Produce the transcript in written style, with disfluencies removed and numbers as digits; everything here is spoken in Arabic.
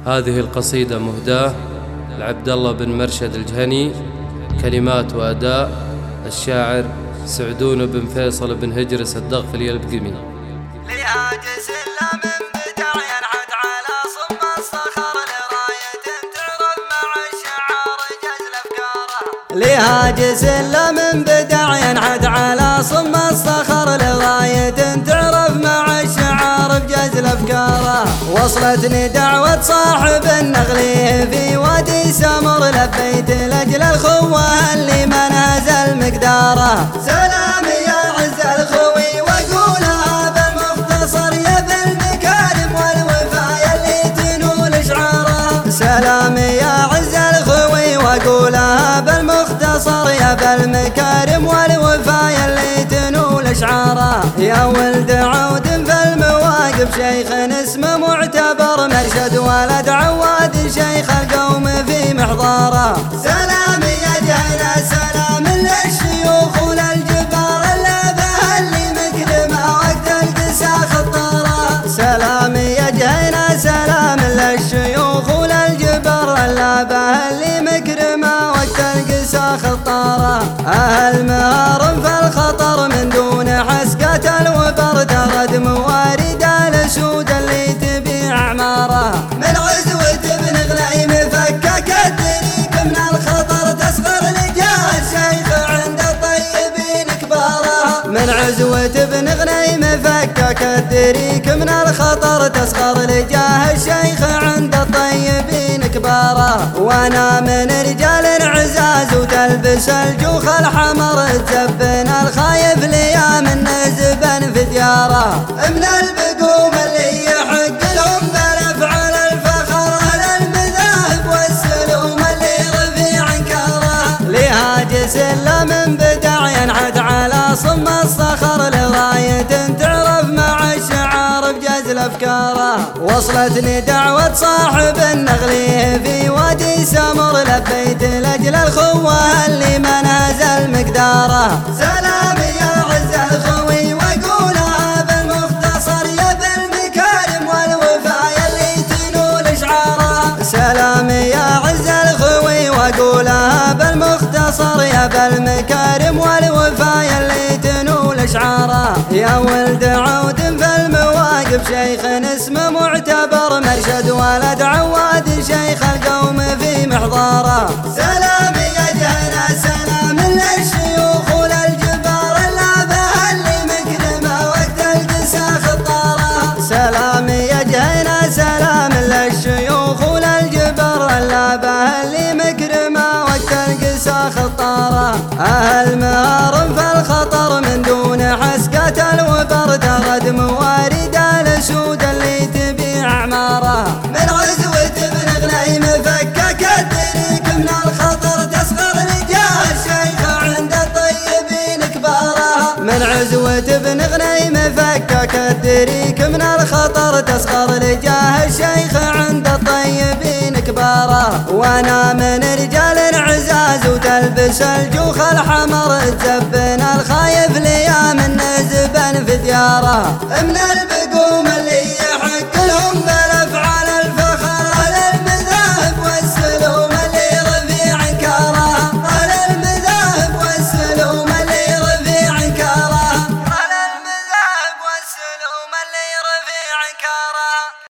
هذه القصيدة مهداة لعبد الله بن مرشد الجهني، كلمات وأداء الشاعر سعدون بن فيصل بن هجرس الدغفلي البقمي. لهاجس من بدع ينحت على صم الصخر لراية تعرف مع الشعار جزل أفكاره. لهاجس من بدع ينحت على صم الصخر لراية تعرف مع الشعار بجزل أفكاره. وصلتني دعوة صاحب النغل في وادي سمر، لبيت لأجل الخوة اللي ما نزل مقداره. سلام يا عز الخوي وقولها بالمختصر يا بالمكارم والوفايا اللي تنول شعاره. سلام يا عز الخوي وقولها بالمختصر يا بالمكارم والوفايا اللي تنول شعاره. يا ولد عود في المواقف شيخ اسمه معتبر، مرشد ولد عواد شيخ القوم في محضاره. سلام يا جهنا سلام للشيوخ وللجبار اللبه اللي مقدمه وقت القسا خطاره. سلام يا جهنا سلام للشيوخ وللجبار اللبه اللي مقدمه وقت القسا خطاره. أهل مهارم في الخطر من دون حسكة الوبر، ترد موارد الأسود اللي تبيع أعماره. من عزوة ابن غنيم فكك الدريك من الخطر، تصغر لجاه الشيخ عند الطيبين كباره. من عزوة ابن غنيم فكك الدريك من الخطر، تصغر لجاه الشيخ عند الطيبين كباره. وانا من رجال عزاز وتلبس الجوخ الحمر، تزبن الخايف ليا من نزبا في دياره. من البقوم اللي يحق لهم بالافعال الفخر، اهل المذاهب والسلوم اللي رفيع انكاره. لهاجس من بدع ينحت على صم الصخر لراية تعرف مع الشعار بجزل افكاره. وصلتني دعوة صاحب النغل في وادي سمر، لبيت لاجل الخوة اللي ما نزل مقداره. سلام يا عز الخوي وقولها بالمختصر يا بالمكارم والوفايا اللي تنول شعاره. سلام يا عز الخوي وقولها بالمختصر يا بالمكارم والوفايا اللي تنول شعاره. يا ولد عود في المواقف شيخ اسمه معتبر، مرشد ولد عواد شيخ القوم في محضاره. سلام يا جهنا سلام للشيوخ وللجبار اللبه اللي مقدمه وقت القسا خطاره. سلام يا جهنا سلام للشيوخ وللجبار اللبه اللي مقدمه وقت القسا خطاره. أهل مهارم في الخطر من دون حسكة الوبر، ترد موارد الأسود اللي تبيع أعماره. من عزوة ابن غنيم فكك الدريك من الخطر، تصغر لجاه الشيخ عند الطيبين كباره. من عزوة ابن غنيم فكك الدريك من الخطر، تصغر لجاه الشيخ عند الطيبين كباره. وانا من رجال عزاز وتلبس الجوخ الحمر، تزبن الخايف ليا من نزبا في دياره. من